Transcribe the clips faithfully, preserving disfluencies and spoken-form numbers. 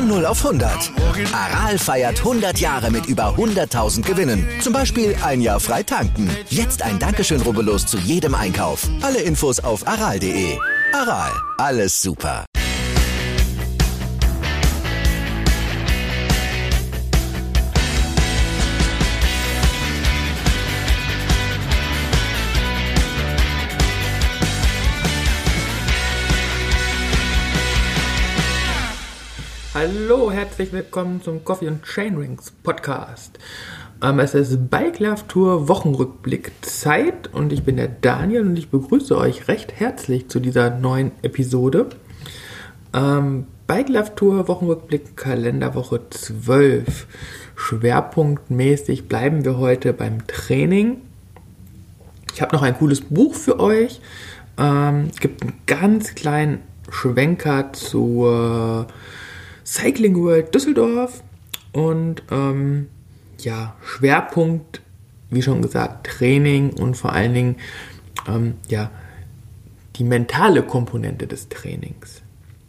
Von null auf hundert. Aral feiert hundert Jahre mit über hunderttausend Gewinnen. Zum Beispiel ein Jahr frei tanken. Jetzt ein Dankeschön, rubbellos zu jedem Einkauf. Alle Infos auf aral punkt de. Aral, alles super. Hallo, herzlich willkommen zum Coffee und Chainrings Podcast. Ähm, es ist Bike Love Tour Wochenrückblick Zeit und ich bin der Daniel und ich begrüße euch recht herzlich zu dieser neuen Episode. Ähm, Bike Love Tour Wochenrückblick Kalenderwoche zwölf. Schwerpunktmäßig bleiben wir heute beim Training. Ich habe noch ein cooles Buch für euch. Ähm, es gibt einen ganz kleinen Schwenker zur Cycling World Düsseldorf und ähm, ja, Schwerpunkt, wie schon gesagt, Training und vor allen Dingen ähm, ja, die mentale Komponente des Trainings.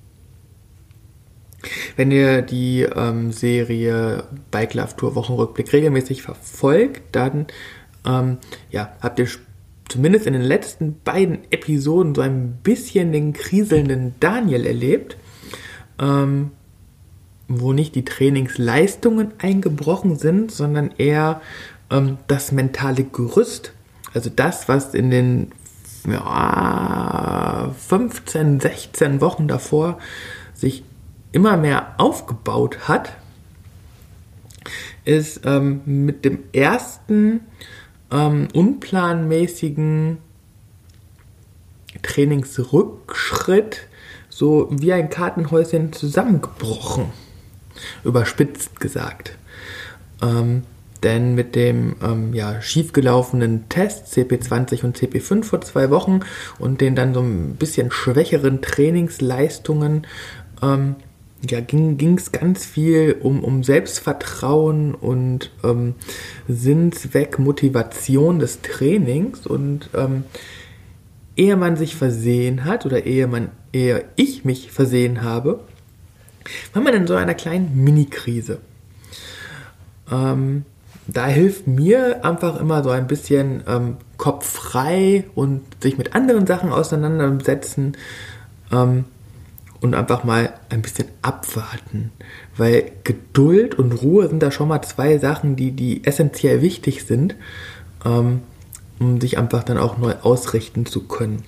Wenn ihr die ähm, Serie Bike Love Tour Wochenrückblick regelmäßig verfolgt, dann ähm, ja, habt ihr zumindest in den letzten beiden Episoden so ein bisschen den kriselnden Daniel erlebt, ähm, wo nicht die Trainingsleistungen eingebrochen sind, sondern eher ähm, das mentale Gerüst. Also das, was in den ja, fünfzehn, sechzehn Wochen davor sich immer mehr aufgebaut hat, ist ähm, mit dem ersten ähm, unplanmäßigen Trainingsrückschritt so wie ein Kartenhäuschen zusammengebrochen. Überspitzt gesagt. Ähm, denn mit dem ähm, ja, schiefgelaufenen Test C P zwanzig und C P fünf vor zwei Wochen und den dann so ein bisschen schwächeren Trainingsleistungen ähm, ja, ging es ganz viel um, um Selbstvertrauen und ähm, Sinnsweck, Motivation des Trainings und ähm, ehe man sich versehen hat oder ehe, man, ehe ich mich versehen habe, war man in so einer kleinen Mini-Krise. Ähm, da hilft mir einfach immer so ein bisschen ähm, Kopf frei und sich mit anderen Sachen auseinandersetzen ähm, und einfach mal ein bisschen abwarten. Weil Geduld und Ruhe sind da schon mal zwei Sachen, die, die essentiell wichtig sind, ähm, um sich einfach dann auch neu ausrichten zu können.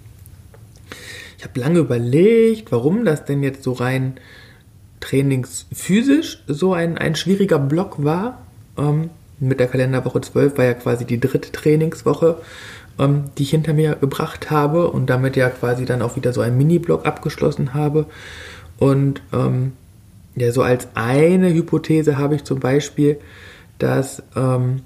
Ich habe lange überlegt, warum das denn jetzt so rein trainingsphysisch so ein, ein schwieriger Block war. Ähm, mit der Kalenderwoche zwölf war ja quasi die dritte Trainingswoche, ähm, die ich hinter mir gebracht habe und damit ja quasi dann auch wieder so einen Mini-Block abgeschlossen habe. Und ähm, ja, so als eine Hypothese habe ich zum Beispiel, dass ähm,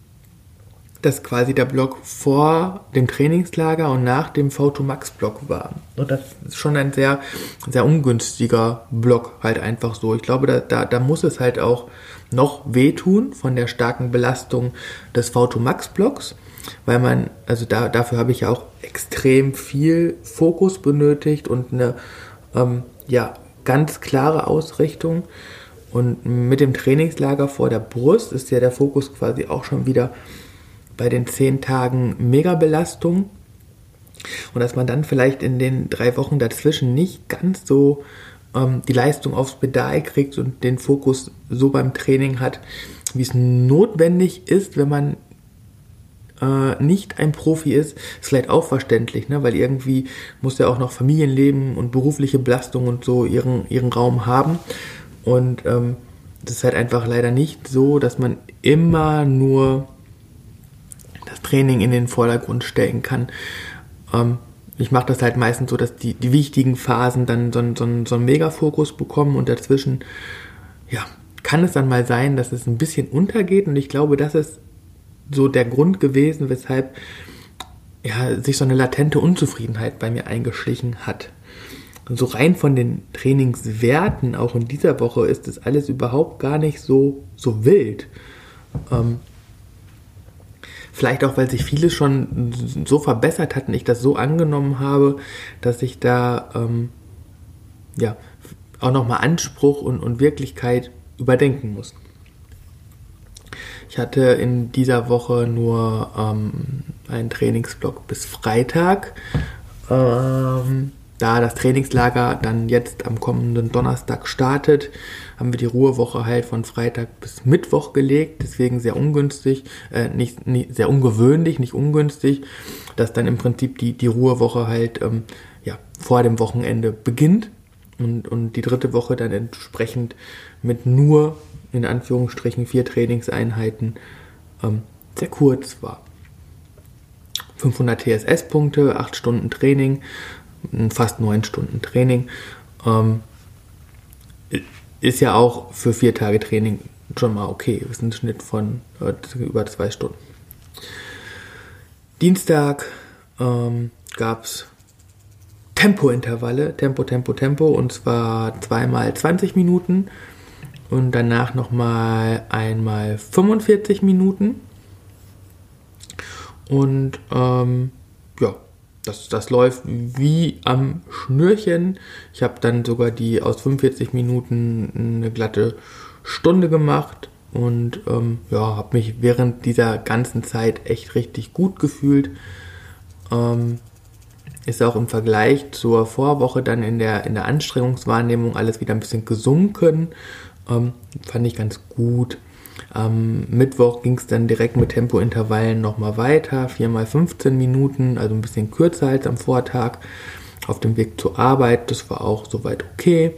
dass quasi der Block vor dem Trainingslager und nach dem V zwei Max Block war. Und das ist schon ein sehr, sehr ungünstiger Block halt einfach so. Ich glaube, da, da, da muss es halt auch noch wehtun von der starken Belastung des V zwei Max Blocks, weil man, also da, dafür habe ich ja auch extrem viel Fokus benötigt und eine, ähm, ja, ganz klare Ausrichtung. Und mit dem Trainingslager vor der Brust ist ja der Fokus quasi auch schon wieder bei den zehn Tagen Megabelastung und dass man dann vielleicht in den drei Wochen dazwischen nicht ganz so ähm, die Leistung aufs Pedal kriegt und den Fokus so beim Training hat, wie es notwendig ist, wenn man äh, nicht ein Profi ist, ist vielleicht auch verständlich, ne? Weil irgendwie muss ja auch noch Familienleben und berufliche Belastung und so ihren, ihren Raum haben und ähm, das ist halt einfach leider nicht so, dass man immer nur das Training in den Vordergrund stellen kann. Ähm, ich mache das halt meistens so, dass die, die wichtigen Phasen dann so, so, so einen Megafokus bekommen und dazwischen, ja, kann es dann mal sein, dass es ein bisschen untergeht und ich glaube, das ist so der Grund gewesen, weshalb ja, sich so eine latente Unzufriedenheit bei mir eingeschlichen hat. Und so rein von den Trainingswerten, auch in dieser Woche, ist das alles überhaupt gar nicht so, so wild. Ähm, Vielleicht auch, weil sich vieles schon so verbessert hat und ich das so angenommen habe, dass ich da ähm, ja, auch nochmal Anspruch und, und Wirklichkeit überdenken muss. Ich hatte in dieser Woche nur ähm, einen Trainingsblock bis Freitag. Ähm, da das Trainingslager dann jetzt am kommenden Donnerstag startet, haben wir die Ruhewoche halt von Freitag bis Mittwoch gelegt. Deswegen sehr ungünstig, äh, nicht, nicht sehr ungewöhnlich, nicht ungünstig, dass dann im Prinzip die, die Ruhewoche halt ähm, ja, vor dem Wochenende beginnt und, und die dritte Woche dann entsprechend mit nur in Anführungsstrichen vier Trainingseinheiten ähm, sehr kurz war. fünfhundert T S S-Punkte, acht Stunden Training, fast neun Stunden Training. Ähm, ist ja auch für vier Tage Training schon mal okay. Das ist ein Schnitt von äh, über zwei Stunden. Dienstag ähm, gab es Tempointervalle, Tempo, Tempo, Tempo, und zwar zweimal zwanzig Minuten. Und danach nochmal einmal fünfundvierzig Minuten. Und ähm, ja, das, das läuft wie am Schnürchen. Ich habe dann sogar die aus fünfundvierzig Minuten eine glatte Stunde gemacht. Und ähm, ja, habe mich während dieser ganzen Zeit echt richtig gut gefühlt. Ähm, ist auch im Vergleich zur Vorwoche dann in der, in der Anstrengungswahrnehmung alles wieder ein bisschen gesunken. Ähm, fand ich ganz gut. Am Mittwoch ging es dann direkt mit Tempointervallen nochmal weiter, vier mal fünfzehn Minuten, also ein bisschen kürzer als am Vortag, auf dem Weg zur Arbeit. Das war auch soweit okay.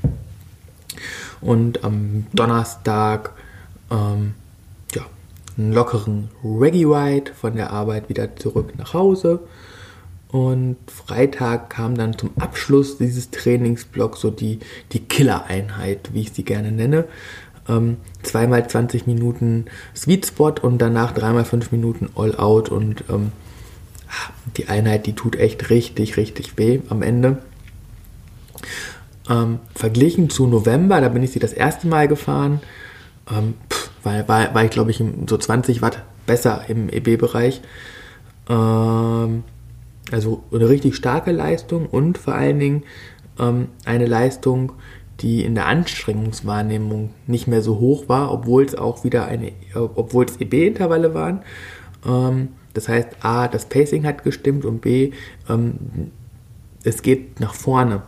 Und am Donnerstag ähm, ja, einen lockeren Reggae-Ride von der Arbeit wieder zurück nach Hause. Und Freitag kam dann zum Abschluss dieses Trainingsblocks so die, die Killer-Einheit, wie ich sie gerne nenne. Ähm, zweimal zwanzig Minuten Sweet Spot und danach dreimal fünf Minuten All Out. Und ähm, die Einheit, die tut echt richtig, richtig weh am Ende. Ähm, verglichen zu November, da bin ich sie das erste Mal gefahren, ähm, pff, war, war, war ich glaube ich so zwanzig Watt besser im E B-Bereich. Ähm, Also eine richtig starke Leistung und vor allen Dingen ähm, eine Leistung, die in der Anstrengungswahrnehmung nicht mehr so hoch war, obwohl es auch wieder eine, obwohl es E B-Intervalle waren. Ähm, das heißt, A, das Pacing hat gestimmt und B, ähm, es geht nach vorne.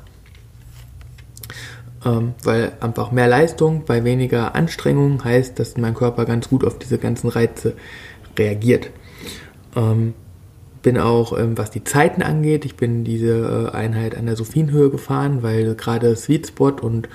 Ähm, weil einfach mehr Leistung bei weniger Anstrengung heißt, dass mein Körper ganz gut auf diese ganzen Reize reagiert. Ähm, bin auch, ähm, was die Zeiten angeht, ich bin diese äh, Einheit an der Sophienhöhe gefahren, weil gerade Sweet Spot und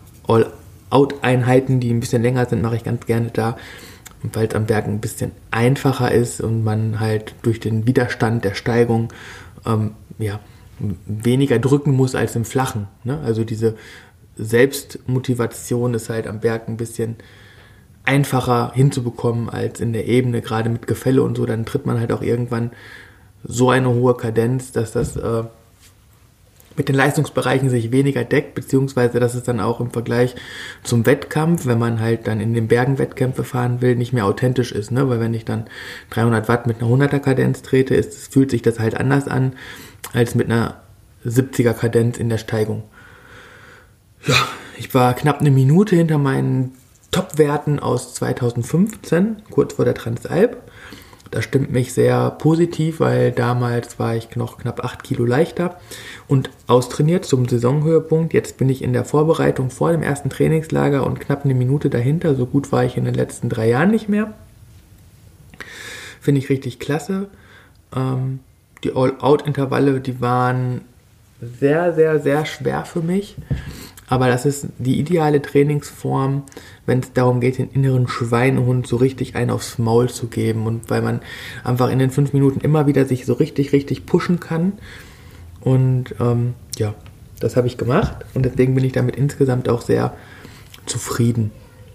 All-Out-Einheiten, die ein bisschen länger sind, mache ich ganz gerne da, weil es am Berg ein bisschen einfacher ist und man halt durch den Widerstand der Steigung ähm, ja, weniger drücken muss als im Flachen. Ne? Also diese Selbstmotivation ist halt am Berg ein bisschen einfacher hinzubekommen als in der Ebene, gerade mit Gefälle und so, dann tritt man halt auch irgendwann so eine hohe Kadenz, dass das äh, mit den Leistungsbereichen sich weniger deckt, beziehungsweise dass es dann auch im Vergleich zum Wettkampf, wenn man halt dann in den Bergen Wettkämpfe fahren will, nicht mehr authentisch ist, ne? Weil wenn ich dann dreihundert Watt mit einer hunderter Kadenz trete, ist, fühlt sich das halt anders an, als mit einer siebziger Kadenz in der Steigung. Ja, ich war knapp eine Minute hinter meinen Top-Werten aus zweitausendfünfzehn, kurz vor der Transalp. Das stimmt mich sehr positiv, weil damals war ich noch knapp acht Kilo leichter und austrainiert zum Saisonhöhepunkt. Jetzt bin ich in der Vorbereitung vor dem ersten Trainingslager und knapp eine Minute dahinter. So gut war ich in den letzten drei Jahren nicht mehr. Finde ich richtig klasse. Ähm, die All-Out-Intervalle, die waren sehr, sehr, sehr schwer für mich. Aber das ist die ideale Trainingsform, wenn es darum geht, den inneren Schweinehund so richtig einen aufs Maul zu geben. Und weil man einfach in den fünf Minuten immer wieder sich so richtig, richtig pushen kann. Und ähm, ja, das habe ich gemacht. Und deswegen bin ich damit insgesamt auch sehr zufrieden.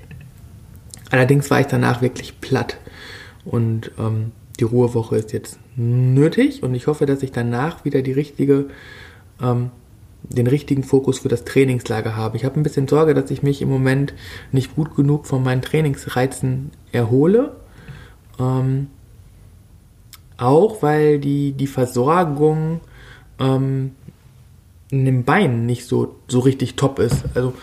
Allerdings war ich danach wirklich platt. Und ähm, die Ruhewoche ist jetzt nötig. Und ich hoffe, dass ich danach wieder die richtige... Ähm, den richtigen Fokus für das Trainingslager habe. Ich habe ein bisschen Sorge, dass ich mich im Moment nicht gut genug von meinen Trainingsreizen erhole. Ähm, auch weil die, die Versorgung ähm, in den Beinen nicht so, so richtig top ist. Also,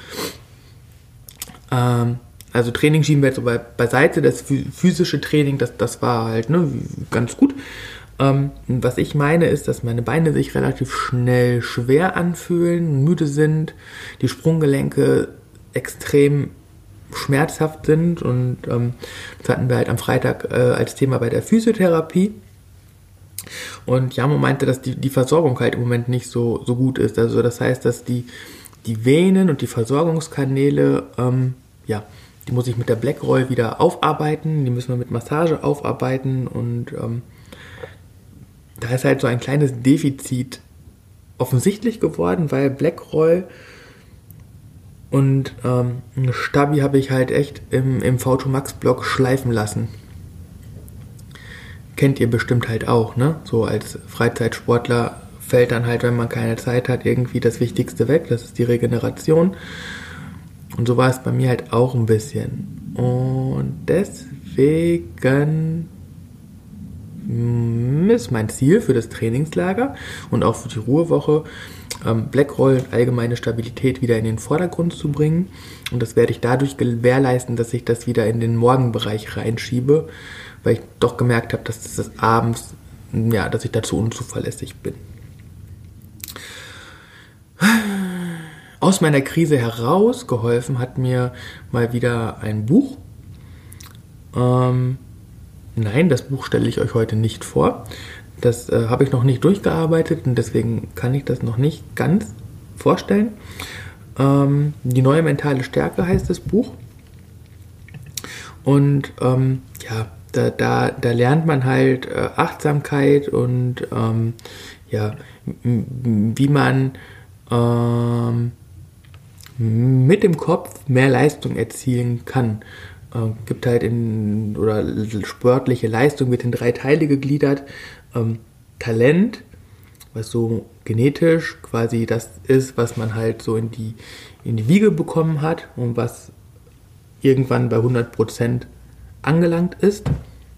ähm, also Training schieben wir jetzt so bei, beiseite, das physische Training, das, das war halt ne, ganz gut. Ähm, was ich meine ist, dass meine Beine sich relativ schnell schwer anfühlen, müde sind, die Sprunggelenke extrem schmerzhaft sind und ähm, das hatten wir halt am Freitag äh, als Thema bei der Physiotherapie. Und Jamo meinte, dass die, die Versorgung halt im Moment nicht so, so gut ist. Also das heißt, dass die, die Venen und die Versorgungskanäle, ähm, ja, die muss ich mit der Blackroll wieder aufarbeiten, die müssen wir mit Massage aufarbeiten und ähm, da ist halt so ein kleines Defizit offensichtlich geworden, weil Blackroll und ähm, Stabi habe ich halt echt im, im V zwei Max Block schleifen lassen. Kennt ihr bestimmt halt auch, ne? So als Freizeitsportler fällt dann halt, wenn man keine Zeit hat, irgendwie das Wichtigste weg. Das ist die Regeneration. Und so war es bei mir halt auch ein bisschen. Und deswegen ist mein Ziel für das Trainingslager und auch für die Ruhewoche, ähm, Blackroll und allgemeine Stabilität wieder in den Vordergrund zu bringen. Und das werde ich dadurch gewährleisten, dass ich das wieder in den Morgenbereich reinschiebe, weil ich doch gemerkt habe, dass das abends, ja, dass ich dazu unzuverlässig bin. Aus meiner Krise heraus geholfen hat mir mal wieder ein Buch. Ähm, nein, das Buch stelle ich euch heute nicht vor. Das äh, habe ich noch nicht durchgearbeitet und deswegen kann ich das noch nicht ganz vorstellen. Ähm, die neue mentale Stärke heißt das Buch. Und ähm, ja, Da, da, da lernt man halt äh, Achtsamkeit und ähm, ja, m- wie man ähm, mit dem Kopf mehr Leistung erzielen kann. Äh, gibt halt in, oder sportliche Leistung wird in drei Teile gegliedert. Ähm, Talent, was so genetisch quasi das ist, was man halt so in die, in die Wiege bekommen hat und was irgendwann bei hundert Prozent angelangt ist.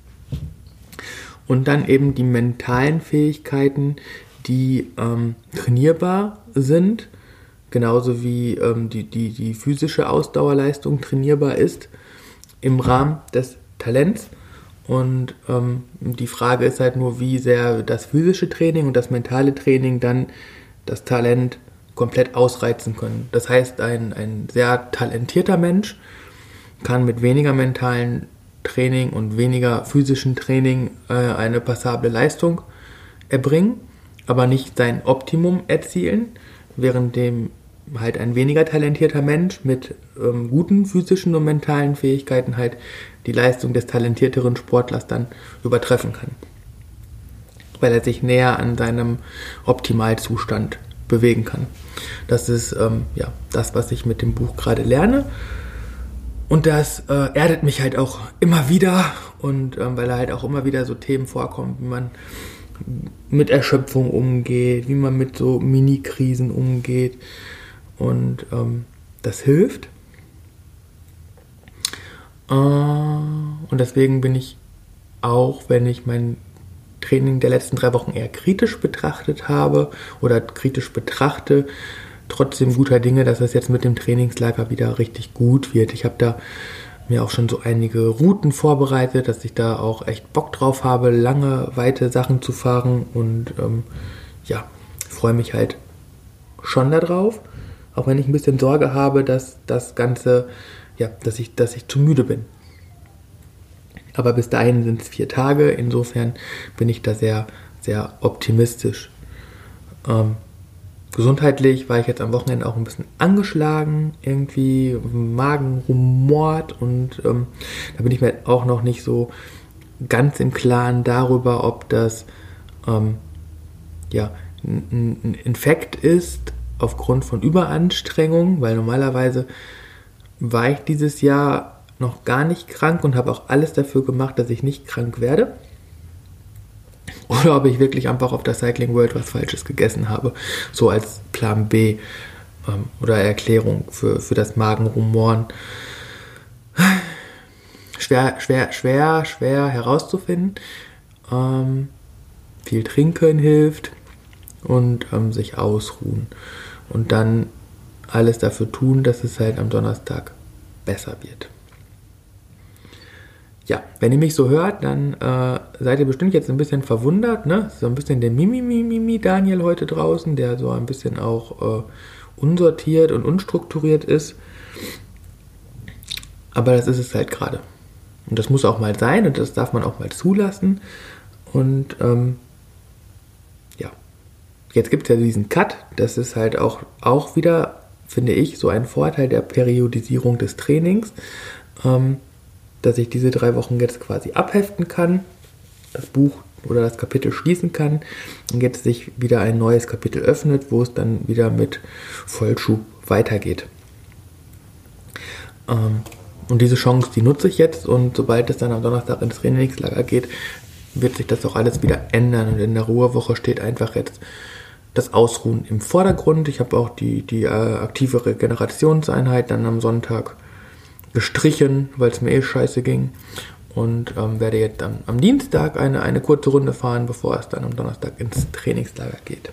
Und dann eben die mentalen Fähigkeiten, die ähm, trainierbar sind, genauso wie ähm, die, die, die physische Ausdauerleistung trainierbar ist im Rahmen des Talents. Und ähm, die Frage ist halt nur, wie sehr das physische Training und das mentale Training dann das Talent komplett ausreizen können. Das heißt, ein, ein sehr talentierter Mensch kann mit weniger mentalen Training und weniger physischen Training äh, eine passable Leistung erbringen, aber nicht sein Optimum erzielen, während dem halt ein weniger talentierter Mensch mit ähm, guten physischen und mentalen Fähigkeiten halt die Leistung des talentierteren Sportlers dann übertreffen kann, weil er sich näher an seinem Optimalzustand bewegen kann. Das ist ähm, ja das, was ich mit dem Buch gerade lerne. Und das äh, erdet mich halt auch immer wieder und ähm, weil da halt auch immer wieder so Themen vorkommen, wie man mit Erschöpfung umgeht, wie man mit so Mini-Krisen umgeht und ähm, das hilft. Äh, und deswegen bin ich auch, wenn ich mein Training der letzten drei Wochen eher kritisch betrachtet habe oder kritisch betrachte, trotzdem guter Dinge, dass es jetzt mit dem Trainingslager wieder richtig gut wird. Ich habe da mir auch schon so einige Routen vorbereitet, dass ich da auch echt Bock drauf habe, lange, weite Sachen zu fahren und ähm, ja, freue mich halt schon darauf, auch wenn ich ein bisschen Sorge habe, dass das Ganze, ja, dass ich, dass ich zu müde bin. Aber bis dahin sind es vier Tage, insofern bin ich da sehr, sehr optimistisch. Ähm, Gesundheitlich war ich jetzt am Wochenende auch ein bisschen angeschlagen, irgendwie Magen rumort und ähm, da bin ich mir auch noch nicht so ganz im Klaren darüber, ob das ähm, ja, ein, ein Infekt ist aufgrund von Überanstrengung, weil normalerweise war ich dieses Jahr noch gar nicht krank und habe auch alles dafür gemacht, dass ich nicht krank werde. Oder ob ich wirklich einfach auf der Cycling World was Falsches gegessen habe. So als Plan B ähm, oder Erklärung für, für das Magenrumoren. Schwer, schwer, schwer, schwer herauszufinden. Ähm, viel Trinken hilft. und ähm, sich ausruhen. Und dann alles dafür tun, dass es halt am Donnerstag besser wird. Ja, wenn ihr mich so hört, dann äh, seid ihr bestimmt jetzt ein bisschen verwundert, ne? So ein bisschen der Mimi-Mimi-Daniel heute draußen, der so ein bisschen auch äh, unsortiert und unstrukturiert ist. Aber das ist es halt gerade. Und das muss auch mal sein und das darf man auch mal zulassen. Und ähm, ja, jetzt gibt es ja diesen Cut. Das ist halt auch, auch wieder, finde ich, so ein Vorteil der Periodisierung des Trainings, ähm, dass ich diese drei Wochen jetzt quasi abheften kann, das Buch oder das Kapitel schließen kann und jetzt sich wieder ein neues Kapitel öffnet, wo es dann wieder mit Vollschub weitergeht. Ähm, und diese Chance, die nutze ich jetzt und sobald es dann am Donnerstag ins Trainingslager geht, wird sich das auch alles wieder ändern und in der Ruhewoche steht einfach jetzt das Ausruhen im Vordergrund. Ich habe auch die, die äh, aktive Regenerationseinheit dann am Sonntag gestrichen, weil es mir eh scheiße ging und ähm, werde jetzt am, am Dienstag eine, eine kurze Runde fahren, bevor es dann am Donnerstag ins Trainingslager geht.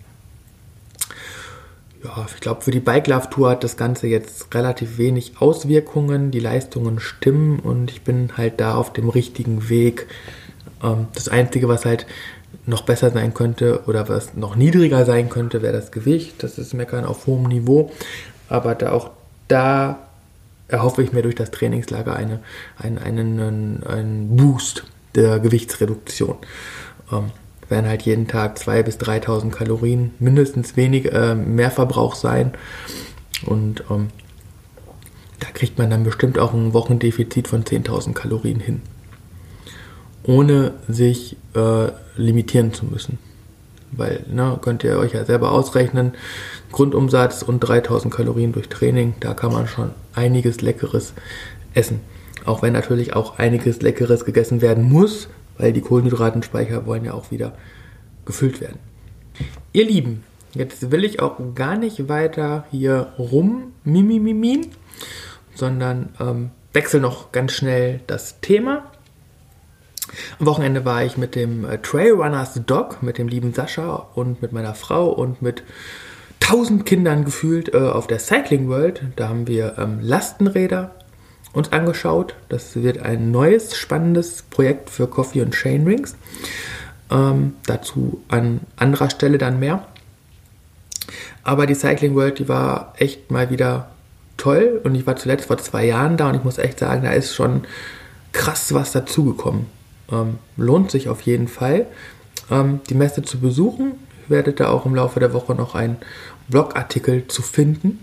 Ja, ich glaube, für die Bike Love Tour hat das Ganze jetzt relativ wenig Auswirkungen, die Leistungen stimmen und ich bin halt da auf dem richtigen Weg. Ähm, das Einzige, was halt noch besser sein könnte oder was noch niedriger sein könnte, wäre das Gewicht. Das ist Meckern auf hohem Niveau, aber da auch da erhoffe ich mir durch das Trainingslager eine, einen, einen, einen Boost der Gewichtsreduktion. Ähm, werden halt jeden Tag zweitausend bis dreitausend Kalorien mindestens wenig, äh, mehr Verbrauch sein. Und ähm, da kriegt man dann bestimmt auch ein Wochendefizit von zehntausend Kalorien hin. Ohne sich äh, limitieren zu müssen. Weil, ne, könnt ihr euch ja selber ausrechnen, Grundumsatz und dreitausend Kalorien durch Training, da kann man schon einiges Leckeres essen. Auch wenn natürlich auch einiges Leckeres gegessen werden muss, weil die Kohlenhydratenspeicher wollen ja auch wieder gefüllt werden. Ihr Lieben, jetzt will ich auch gar nicht weiter hier rum mimimimin, sondern ähm, wechsle noch ganz schnell das Thema. Am Wochenende war ich mit dem äh, Trailrunners Dog, mit dem lieben Sascha und mit meiner Frau und mit tausend Kindern gefühlt äh, auf der Cycling World. Da haben wir ähm, Lastenräder uns angeschaut. Das wird ein neues, spannendes Projekt für Coffee und Chainrings. Ähm, dazu an anderer Stelle dann mehr. Aber die Cycling World, die war echt mal wieder toll. Und ich war zuletzt vor zwei Jahren da und ich muss echt sagen, da ist schon krass was dazugekommen. Ähm, lohnt sich auf jeden Fall, ähm, die Messe zu besuchen. Ihr werdet da auch im Laufe der Woche noch einen Blogartikel zu finden.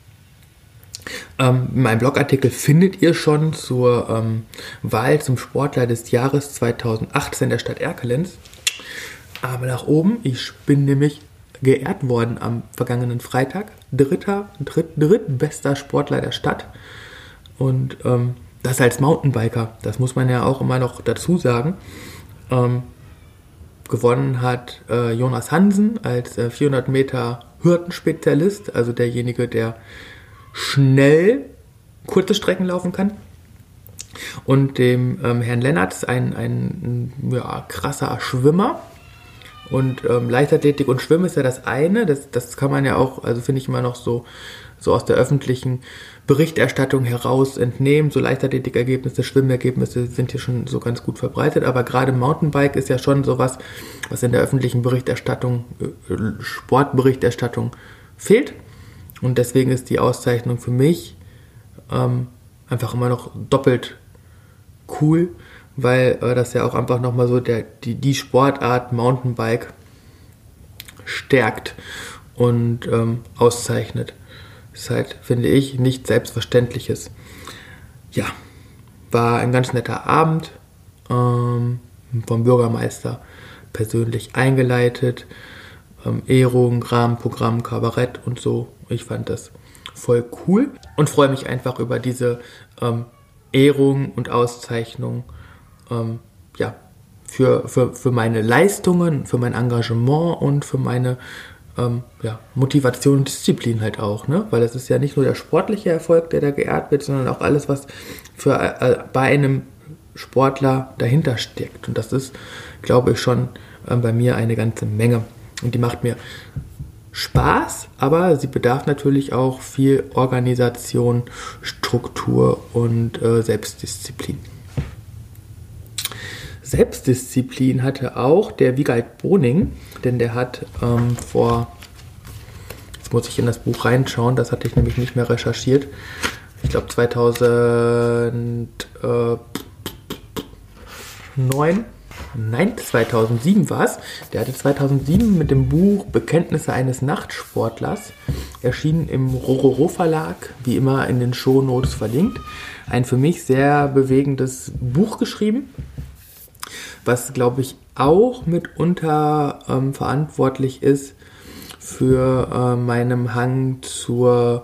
Ähm, mein Blogartikel findet ihr schon zur ähm, Wahl zum Sportler des Jahres zweitausendachtzehn der Stadt Erkelenz. Aber nach oben, ich bin nämlich geehrt worden am vergangenen Freitag. Dritter, dritt, drittbester Sportler der Stadt. Und ähm, das als Mountainbiker, das muss man ja auch immer noch dazu sagen. Ähm, gewonnen hat äh, Jonas Hansen als äh, vierhundert Meter Hürdenspezialist, also derjenige, der schnell kurze Strecken laufen kann. Und dem ähm, Herrn Lennartz, ein, ein ja, krasser Schwimmer. Und ähm, Leichtathletik und Schwimmen ist ja das eine, das, das kann man ja auch, also finde ich immer noch so, so aus der öffentlichen Berichterstattung heraus entnehmen. So Leichtathletikergebnisse, Schwimmergebnisse sind hier schon so ganz gut verbreitet, aber gerade Mountainbike ist ja schon sowas, was in der öffentlichen Berichterstattung, äh, Sportberichterstattung fehlt. Und deswegen ist die Auszeichnung für mich ähm, einfach immer noch doppelt cool, weil äh, das ja auch einfach nochmal so der, die, die Sportart Mountainbike stärkt und ähm, auszeichnet. Das ist halt, finde ich, nichts Selbstverständliches. Ja, war ein ganz netter Abend, ähm, vom Bürgermeister persönlich eingeleitet, ähm, Ehrung, Rahmenprogramm, Kabarett und so. Ich fand das voll cool und freue mich einfach über diese ähm, Ehrung und Auszeichnung ähm, ja, für, für, für meine Leistungen, für mein Engagement und für meine ähm, ja, Motivation und Disziplin halt auch, ne? Weil es ist ja nicht nur der sportliche Erfolg, der da geehrt wird, sondern auch alles, was für, äh, bei einem Sportler dahinter steckt. Und das ist, glaube ich, schon äh, bei mir eine ganze Menge. Und die macht mir Spaß, aber sie bedarf natürlich auch viel Organisation, Struktur und äh, Selbstdisziplin. Selbstdisziplin hatte auch der Wiegald Boning, denn der hat ähm, vor, jetzt muss ich in das Buch reinschauen, das hatte ich nämlich nicht mehr recherchiert, ich glaube zweitausendneun, nein, zweitausendsieben war es, der hatte zweitausendsieben mit dem Buch Bekenntnisse eines Nachtsportlers, erschienen im Rororo Verlag, wie immer in den Shownotes verlinkt, ein für mich sehr bewegendes Buch geschrieben, was, glaube ich, auch mitunter ähm, verantwortlich ist für äh, meinen Hang zur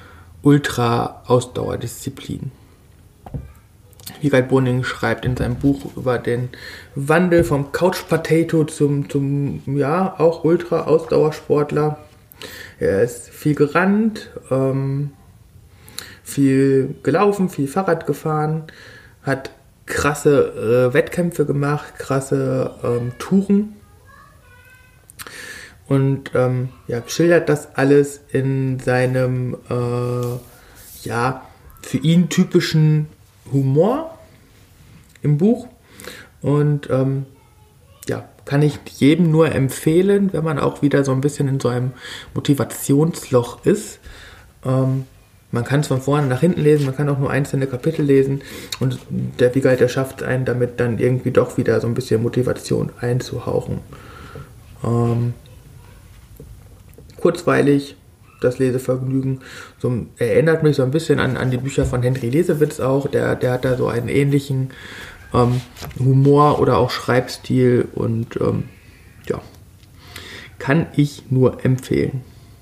Ultra-Ausdauerdisziplin. Wiegald Boning schreibt in seinem Buch über den Wandel vom Couch-Potato zum, zum ja, auch Ultra-Ausdauersportler. Er ist viel gerannt, ähm, viel gelaufen, viel Fahrrad gefahren, hat krasse äh, Wettkämpfe gemacht, krasse ähm, Touren und ähm, ja, schildert das alles in seinem äh, ja, für ihn typischen Humor im Buch und ähm, ja, kann ich jedem nur empfehlen, wenn man auch wieder so ein bisschen in so einem Motivationsloch ist. Ähm, Man kann es von vorne nach hinten lesen, man kann auch nur einzelne Kapitel lesen und der Wiegald, der schafft einen damit dann irgendwie doch wieder so ein bisschen Motivation einzuhauchen. Ähm, kurzweilig, das Lesevergnügen, so, erinnert mich so ein bisschen an, an die Bücher von Henry Lesewitz auch, der, der hat da so einen ähnlichen ähm, Humor oder auch Schreibstil und ähm, ja, kann ich nur empfehlen.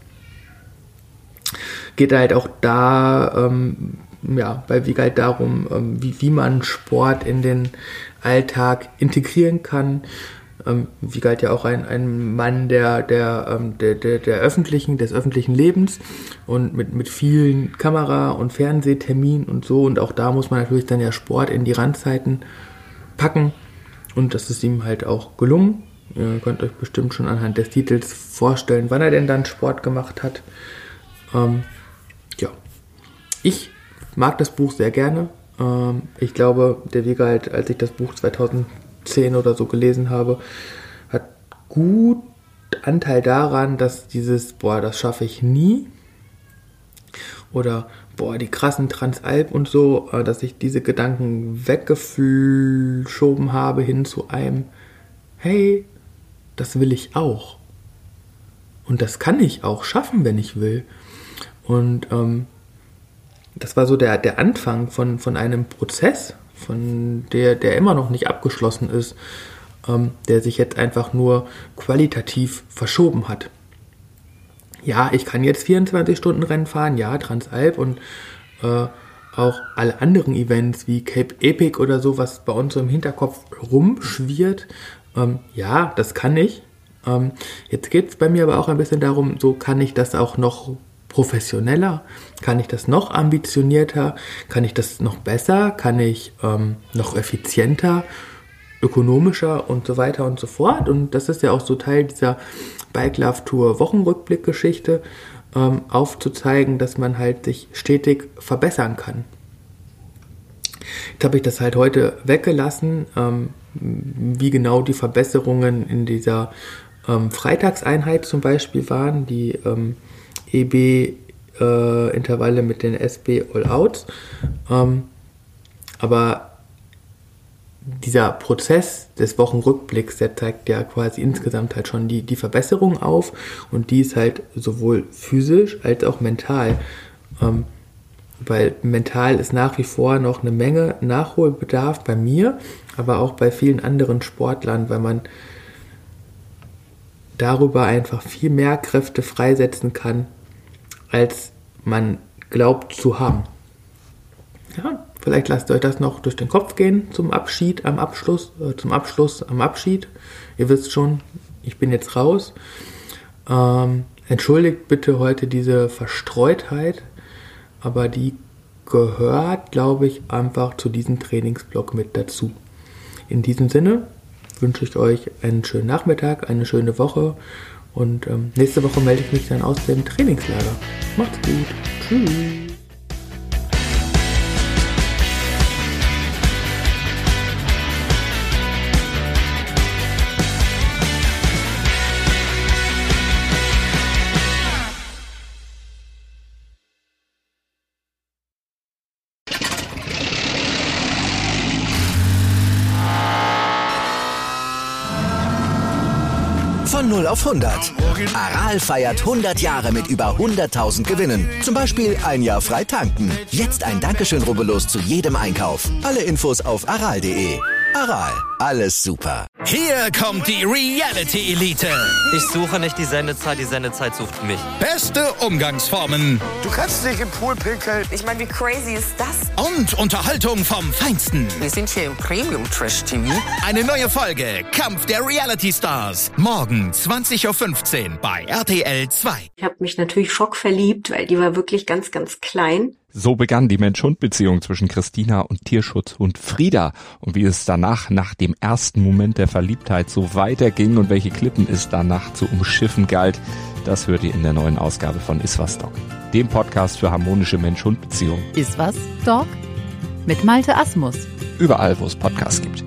Geht halt auch da, ähm, ja, bei Wiegald darum, ähm, wie, wie man Sport in den Alltag integrieren kann. Ähm, Wiegald ja auch ein, ein Mann der, der, ähm, der, der, der öffentlichen, des öffentlichen Lebens und mit, mit vielen Kamera- und Fernsehterminen und so. Und auch da muss man natürlich dann ja Sport in die Randzeiten packen. Und das ist ihm halt auch gelungen. Ihr könnt euch bestimmt schon anhand des Titels vorstellen, wann er denn dann Sport gemacht hat. Ähm, ja, ich mag das Buch sehr gerne. Ähm, ich glaube, der Wiegald, als ich das Buch zweitausendzehn oder so gelesen habe, hat gut Anteil daran, dass dieses, boah, das schaffe ich nie, oder boah, die krassen Transalp und so, äh, dass ich diese Gedanken weggeschoben habe hin zu einem, hey, das will ich auch. Und das kann ich auch schaffen, wenn ich will. Und ähm, das war so der, der Anfang von, von einem Prozess, von der, der immer noch nicht abgeschlossen ist, ähm, der sich jetzt einfach nur qualitativ verschoben hat. Ja, ich kann jetzt vierundzwanzig Stunden Rennen fahren, ja, Transalp und äh, auch alle anderen Events wie Cape Epic oder so, was bei uns so im Hinterkopf rumschwirrt. Ähm, ja, das kann ich. Ähm, jetzt geht es bei mir aber auch ein bisschen darum, so kann ich das auch noch professioneller, kann ich das noch ambitionierter, kann ich das noch besser, kann ich ähm, noch effizienter, ökonomischer und so weiter und so fort. Und das ist ja auch so Teil dieser Bike Love Tour Wochenrückblick-Geschichte, ähm, aufzuzeigen, dass man halt sich stetig verbessern kann. Jetzt habe ich das halt heute weggelassen, ähm, wie genau die Verbesserungen in dieser ähm, Freitagseinheit zum Beispiel waren, die ähm, E B-Intervalle äh, mit den S B All-Outs. Ähm, aber dieser Prozess des Wochenrückblicks, der zeigt ja quasi insgesamt halt schon die, die Verbesserung auf und die ist halt sowohl physisch als auch mental. Ähm, weil mental ist nach wie vor noch eine Menge Nachholbedarf bei mir, aber auch bei vielen anderen Sportlern, weil man darüber einfach viel mehr Kräfte freisetzen kann, als man glaubt zu haben. Ja, vielleicht lasst euch das noch durch den Kopf gehen zum Abschied, am Abschluss, äh, zum Abschluss, am Abschied. Ihr wisst schon, ich bin jetzt raus. Ähm, entschuldigt bitte heute diese Verstreutheit, aber die gehört, glaube ich, einfach zu diesem Trainingsblock mit dazu. In diesem Sinne, wünsche ich euch einen schönen Nachmittag, eine schöne Woche und ähm, nächste Woche melde ich mich dann aus dem Trainingslager. Macht's gut. Tschüss. Von null auf hundert. Aral feiert hundert Jahre mit über hunderttausend Gewinnen. Zum Beispiel ein Jahr frei tanken. Jetzt ein Dankeschön, rubbellos zu jedem Einkauf. Alle Infos auf aral punkt de. Aral, alles super. Hier kommt die Reality-Elite. Ich suche nicht die Sendezeit, die Sendezeit sucht mich. Beste Umgangsformen. Du kannst nicht im Pool pinkeln. Ich meine, wie crazy ist das? Und Unterhaltung vom Feinsten. Wir sind hier im Premium-Trash-T V. Eine neue Folge Kampf der Reality-Stars. Morgen zwanzig Uhr fünfzehn bei R T L zwei. Ich habe mich natürlich schockverliebt, weil die war wirklich ganz, ganz klein. So begann die Mensch-Hund-Beziehung zwischen Christina und Tierschutzhund Frieda. Und wie es danach, nach dem ersten Moment der Verliebtheit, so weiterging und welche Klippen es danach zu umschiffen galt, das hört ihr in der neuen Ausgabe von Iswas Dog, dem Podcast für harmonische Mensch-Hund-Beziehungen. Iswas Dog? Mit Malte Asmus. Überall, wo es Podcasts gibt.